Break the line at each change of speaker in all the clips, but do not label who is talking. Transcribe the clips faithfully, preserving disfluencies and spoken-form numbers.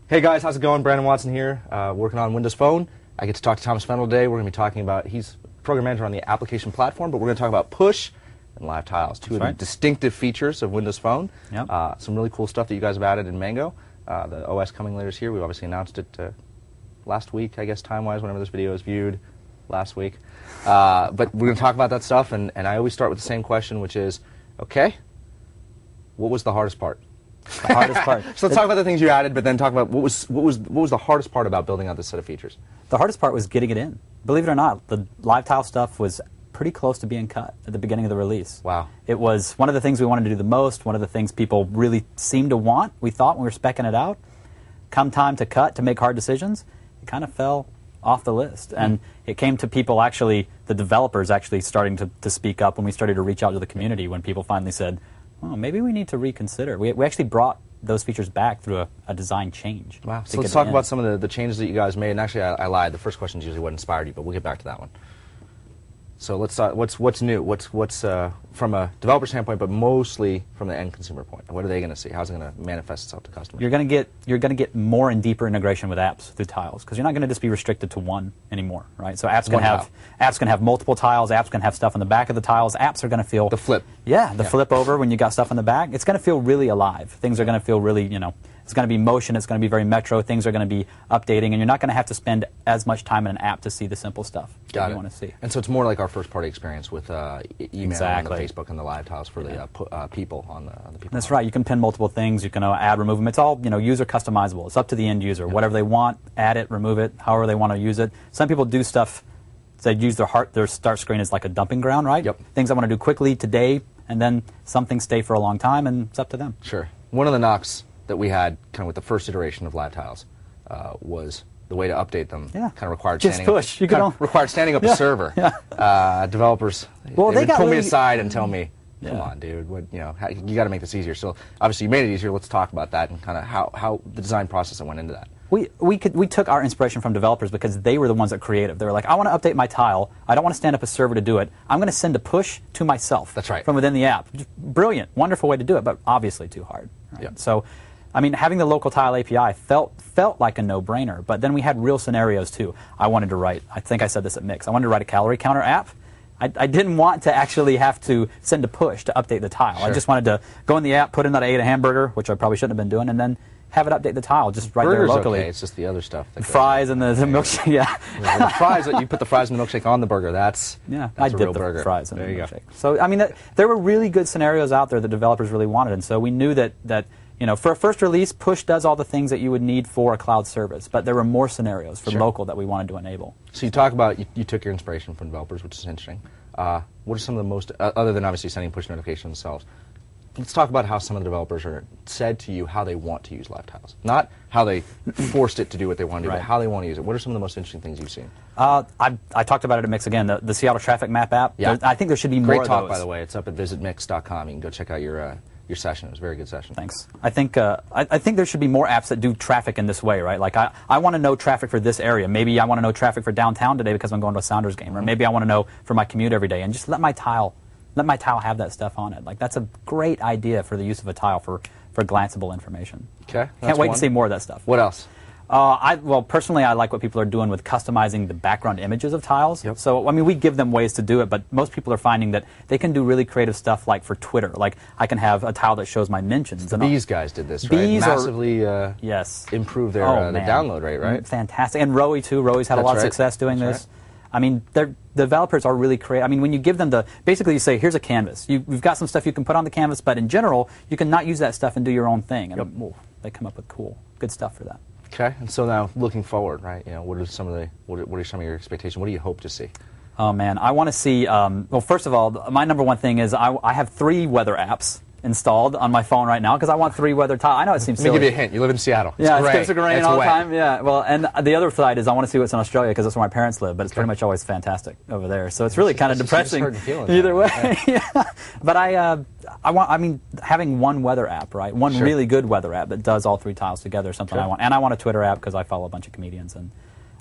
Hey guys, how's it going? Brandon Watson here, uh, working on Windows Phone. I get to talk to Thomas Fennell today. We're going to be talking about, he's program manager on the application platform, but we're going to talk about push and live tiles, two That's of right. the distinctive features of Windows Phone.
Yep.
Uh, some really cool stuff that you guys have added in Mango. Uh, the O S coming later this year. We've obviously announced it uh, last week, I guess, time-wise, whenever this video is viewed, last week. Uh, but we're going to talk about that stuff, and, and I always start with the same question, which is, okay, what was the hardest part?
The hardest part.
So let's talk about the things you added, but then talk about what was what was what was the hardest part about building out this set of features.
The hardest part was getting it in. Believe it or not, the live tile stuff was pretty close to being cut at the beginning of the release.
Wow.
It was one of the things we wanted to do the most, one of the things people really seemed to want, we thought when we were speccing it out. Come time to cut, to make hard decisions, it kind of fell off the list. Mm. And it came to people actually, the developers actually starting to, to speak up when we started to reach out to the community, when people finally said, oh, maybe we need to reconsider. We, we actually brought those features back through a, a design change.
Wow. So let's talk about some of the, the changes that you guys made. And actually, I, I lied. The first question is usually what inspired you, but we'll get back to that one. So let's start. What's what's new? What's what's uh, from a developer standpoint, but mostly from the end consumer point? What are they going to see? How's it going to manifest itself to customers?
You're going to get you're going to get more and deeper integration with apps through tiles, because you're not going to just be restricted to one anymore, right? So apps can have apps can have multiple tiles. Apps can have stuff on the back of the tiles. Apps are going to feel
the flip.
Yeah, the
yeah.
flip over when you got stuff on the back. It's going to feel really alive. Things are going to feel really, you know. It's going to be motion, it's going to be very metro, things are going to be updating, and you're not going to have to spend as much time in an app to see the simple stuff
Got
that you
it.
want to see.
And so it's more like our first-party experience with uh, e email
exactly.
and the Facebook and the live tiles for yeah. the uh, pu uh, people on the, on the people.
That's right. You can pin multiple things, you can uh, add, remove them. It's all, you know, user customizable. It's up to the end user. Yeah. Whatever they want, add it, remove it, however they want to use it. Some people do stuff, they use their heart, their start screen as like a dumping ground, right?
Yep.
Things I want to do quickly today, and then some things stay for a long time, and it's up to them.
Sure. One of the knocks that we had kind of with the first iteration of live tiles uh, was the way to update them
yeah.
kind of required
Just
standing
push.
up,
You
kind
can
of required standing up
yeah.
a server.
Yeah.
Uh, developers,
well,
they,
they
would
got
pull
really,
me aside and tell me, come
yeah.
on, dude, what, you know, how, you got to make this easier. So obviously you made it easier. Let's talk about that and kind of how, how the design process that went into that.
We, we, could, we took our inspiration from developers because they were the ones that creative. They were like, I want to update my tile. I don't want to stand up a server to do it. I'm going to send a push to myself.
That's right.
From within the app. Brilliant, wonderful way to do it, but obviously too hard. Right?
Yeah.
So, I mean, having the local tile A P I felt felt like a no-brainer, but then we had real scenarios too. I wanted to write, I think I said this at Mix, I wanted to write a calorie counter app. I, I didn't want to actually have to send a push to update the tile.
Sure.
I just wanted to go in the app, put in that I ate a hamburger, which I probably shouldn't have been doing, and then have it update the tile just right
Burger's
there locally.
Okay. It's just the other stuff.
The fries and the, the milkshake, yeah.
yeah the fries, you put the fries and the milkshake on the burger. That's
yeah.
That's
I
a
dip
real
the
burger.
fries in
there
the
you
milkshake.
Go.
So I mean, that, there were really good scenarios out there that developers really wanted, and so we knew that that you know for a first release, push does all the things that you would need for a cloud service, but there were more scenarios for
sure.
local that we wanted to enable.
So you talk about you, you took your inspiration from developers, which is interesting. Uh, what are some of the most, uh, other than obviously sending push notifications themselves, let's talk about how some of the developers are said to you how they want to use live tiles. Not how they forced it to do what they want to do,
right.
but how they want to use it. What are some of the most interesting things you've seen?
Uh, I, I talked about it at Mix again, the, the Seattle Traffic Map app.
Yeah.
There, I think there should be
Great
more
talk,
of those.
by the way. It's up at visit mix dot com. You can go check out your uh, your session. It was a very good session.
Thanks. I think uh, I, I think there should be more apps that do traffic in this way, right? Like I, I want to know traffic for this area. Maybe I want to know traffic for downtown today because I'm going to a Sounders game, or maybe I want to know for my commute every day, and just let my tile let my tile have that stuff on it. Like that's a great idea for the use of a tile for for glanceable information.
Okay.
Can't wait
one.
to see more of that stuff.
What else?
Uh, I, well, personally, I like what people are doing with customizing the background images of tiles.
Yep.
So, I mean, we give them ways to do it, but most people are finding that they can do really creative stuff, like for Twitter. Like, I can have a tile that shows my mentions.
The
and
Bees guys did this, right?
Bees
Massively uh,
yes.
improve their,
oh,
uh, their download rate, right?
Fantastic. And Rowie, too. Rowie's had
That's
a lot
right.
of success doing
That's
this.
Right.
I mean, they're, the developers are really creative. I mean, when you give them the, basically you say, here's a canvas. You, you've got some stuff you can put on the canvas, but in general, you can not use that stuff and do your own thing. And
yep.
oh, they come up with cool, good stuff for that.
Okay, and so now looking forward, right? You know, what are some of the what are, what are some of your expectations? What do you hope to see?
Oh man, I want to see. Um, well, first of all, my number one thing is I, I have three weather apps installed on my phone right now because I want three weather tiles. I know it seems
Let me
silly.
give you a hint. You live in Seattle. It's
yeah,
gray.
it's supposed to rain
it's
all
wet.
the time. Yeah, well, and the other side is I want to see what's in Australia because that's where my parents live, but it's
okay.
pretty much always fantastic over there. So it's really kind of
just,
depressing
that.
either way.
Yeah.
yeah. But I, uh, I want. I mean, having one weather app, right? One
sure.
really good weather app that does all three tiles together is something
sure.
I want. And I want a Twitter app because I follow a bunch of comedians and.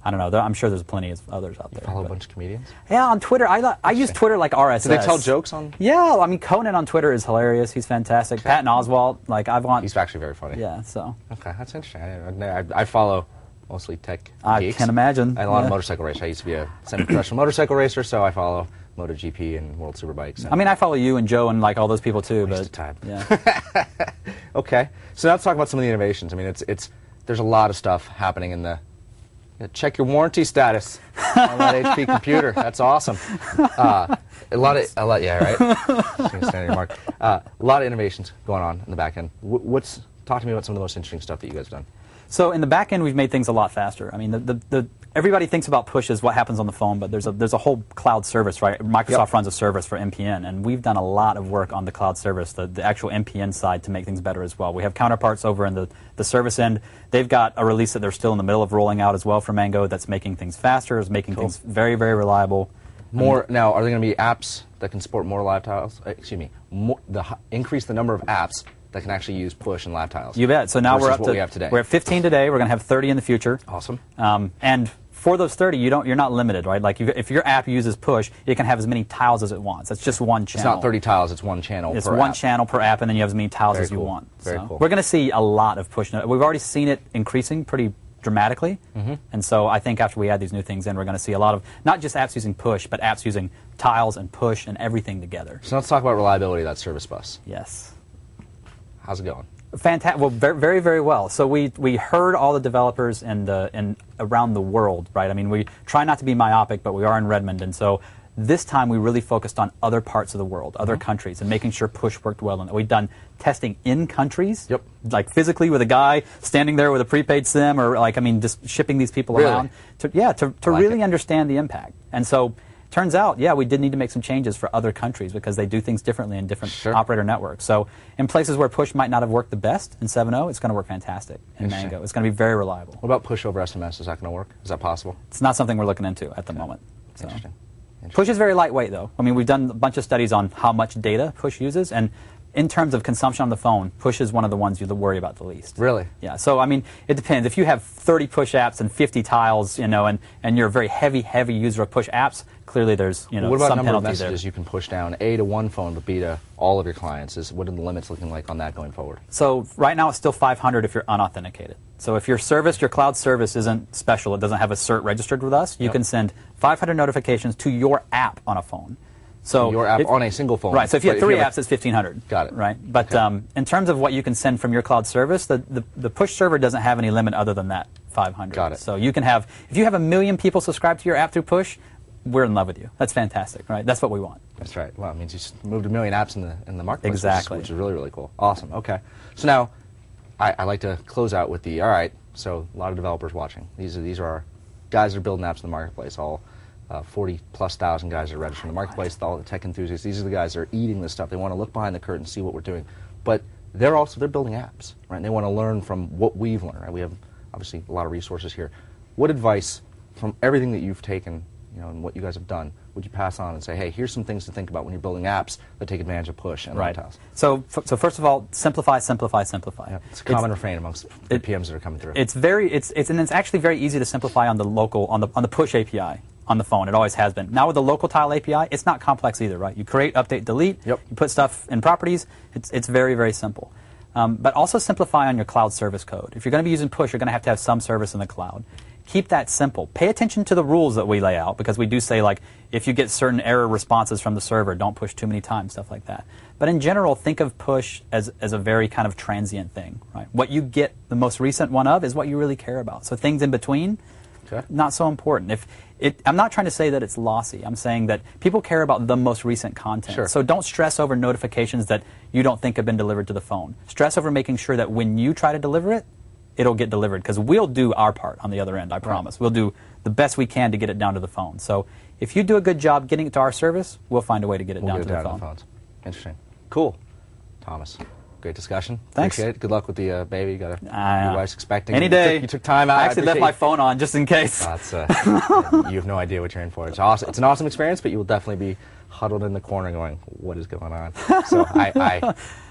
I don't know. There, I'm sure there's plenty of others out there.
Follow a
but-
bunch of comedians?
Yeah, on Twitter. I li- I use Twitter like R S S.
Do they tell jokes on?
Yeah, I mean Conan on Twitter is hilarious. He's fantastic. Patton Oswalt, like I want.
He's actually very funny.
Yeah, so
Okay, that's interesting. I, I, I follow mostly tech
I
geeks.
can imagine.
I had a lot
yeah.
of motorcycle racers. I used to be a semi-professional motorcycle racer, so I follow MotoGP and World Superbikes. And
I mean, I follow you and Joe and like all those people too.
waste
But
of time.
yeah,
Okay, so now let's talk about some of the innovations. I mean, it's it's there's a lot of stuff happening in the. Yeah, check your warranty status on that H P computer. That's awesome. Uh, a lot of a lot, yeah, right. Just gonna stand your mark. Uh, a lot of innovations going on in the back end. Wh- What's talk to me about some of the most interesting stuff that you guys have done.
so in the back end, we've made things a lot faster. I mean, the, the, the everybody thinks about push as what happens on the phone, but there's a there's a whole cloud service, right? Microsoft
Yep.
runs a service for M P N, and we've done a lot of work on the cloud service, the, the actual M P N side, to make things better as well. We have counterparts over in the, the service end. They've got a release that they're still in the middle of rolling out as well for Mango that's making things faster, is making
Cool.
things very, very reliable.
More now, are there going to be apps that can support more live tiles? Uh, excuse me, more, the h- increase the number of apps that can actually use push and live tiles.
You bet. So now we're
versus
up
what
to
we have today.
we're at fifteen today. We're going to have thirty in the future.
Awesome.
Um, and for those thirty, you don't you're not limited, right? Like you, if your app uses push, it can have as many tiles as it wants. That's just one
It's
channel.
not thirty tiles; it's one channel.
It's
per
one
app.
channel per app, and then you have as many tiles
Very
as you
cool.
want.
Very
so
cool.
We're going to see a lot of push. We've already seen it increasing pretty dramatically,
Mm-hmm.
and so I think after we add these new things in, we're going to see a lot of not just apps using push, but apps using tiles and push and everything together.
So let's talk about reliability of that service bus.
Yes.
How's it going?
Fantastic. Well, very, very, very well. So we we heard all the developers in the in around the world, right? I mean, we try not to be myopic, but we are in Redmond, and so this time we really focused on other parts of the world, other countries, and making sure push worked well. And we've done testing in countries,
Yep.
like physically with a guy standing there with a prepaid SIM, or like I mean, just shipping these people
Really?
around. To, yeah, to to
I like
really
it.
understand the impact. And so. Turns out, yeah, we did need to make some changes for other countries because they do things differently in different
Sure.
operator networks. So in places where push might not have worked the best in seven point oh, it's going to work fantastic in
Interesting.
Mango. It's going to be very reliable.
What about push over S M S? Is that going to work? Is that possible?
It's not something we're looking into at the moment. So.
Interesting.
Push is very lightweight, though. I mean, we've done a bunch of studies on how much data push uses, and in terms of consumption on the phone, push is one of the ones you worry about the least.
Really?
Yeah. So, I mean, it depends. If you have thirty push apps and fifty tiles, you know, and, and you're a very heavy, heavy user of push apps, clearly there's, you know,
What about
some
number of
penalty
messages
there.
you can push down? A to one phone, but B to all of your clients. Is what are the limits looking like on that going forward?
So right now it's still five hundred if you're unauthenticated. So if your service, your cloud service isn't special, it doesn't have a cert registered with us, you
Yep.
can send five hundred notifications to your app on a phone. So
Your app
if-
on a single phone.
Right, so if you
But
have three
have a-
apps, it's fifteen hundred.
Got it.
Right, but
Okay.
um, in terms of what you can send from your cloud service, the, the, the push server doesn't have any limit other than that five hundred.
Got it.
So you can have, if you have a million people subscribed to your app through push, we're in love with you. That's fantastic, right? That's what we want.
That's right. Well, it means you just moved a million apps in the in the marketplace, which is-
Exactly.
which is really really cool. Awesome. Okay. So now, I, I like to close out with the all right. So a lot of developers watching. These are these are our guys that are building apps in the marketplace. All uh, forty plus thousand guys are registered in the marketplace. All the tech enthusiasts. These are the guys that are eating this stuff. They want to look behind the curtain, see what we're doing. But they're also they're building apps, right? And they want to learn from what we've learned. Right? We have obviously a lot of resources here. What advice from everything that you've taken, you know, and what you guys have done, would you pass on and say, hey, here's some things to think about when you're building apps that take advantage of push and
Right.
live tiles?
So, f- so first of all, simplify, simplify, simplify.
Yeah, it's a common refrain amongst the
it-
P Ms that are coming through.
It's very, it's, it's, and it's actually very easy to simplify on the local, on the, on the push A P I on the phone. It always has been. Now with the local tile A P I, it's not complex either, right? You create, update, delete.
Yep.
You put stuff in properties. It's, it's very, very simple. Um, but also simplify on your cloud service code. If you're going to be using push, you're going to have to have some service in the cloud. Keep that simple. Pay attention to the rules that we lay out, because we do say, like, if you get certain error responses from the server, don't push too many times, stuff like that. But in general, think of push as, as a very kind of transient thing, right? What you get the most recent one of is what you really care about. So things in between,
Okay.
not so important. If it, I'm not trying to say that it's lossy. I'm saying that people care about the most recent content.
Sure.
So don't stress over notifications that you don't think have been delivered to the phone. Stress over making sure that when you try to deliver it, it'll get delivered, because we'll do our part on the other end, I promise. We'll do the best we can to get it down to the phone. So if you do a good job getting it to our service, we'll find a way to get it
We'll
down
get
to
it
the
down
phone.
to the phones. Interesting. Cool. Thomas, great discussion.
Thanks.
Appreciate it. Good luck with the uh, baby. You got a,
Uh,
your wife's expecting.
Any
You
day.
took, you took time out.
I actually left
appreciate
my
you-
phone on just in case.
That's, uh, you have no idea what you're in for. It's awesome. It's an awesome experience, but you will definitely be huddled in the corner going, what is going on? So I, I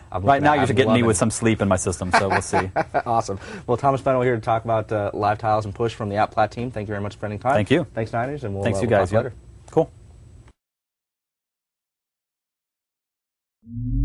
I'm
Right
looking
now,
at-
you're
I'm
just getting me
loving-
with some sleep in my system, so we'll see.
Awesome. Well, Thomas Fennell here to talk about uh, Live Tiles and Push from the App Plat team. Thank you very much for spending time.
Thank you.
Thanks, Niners, and we'll,
Thanks,
uh,
you
we'll
guys.
talk
Yep.
later.
Cool.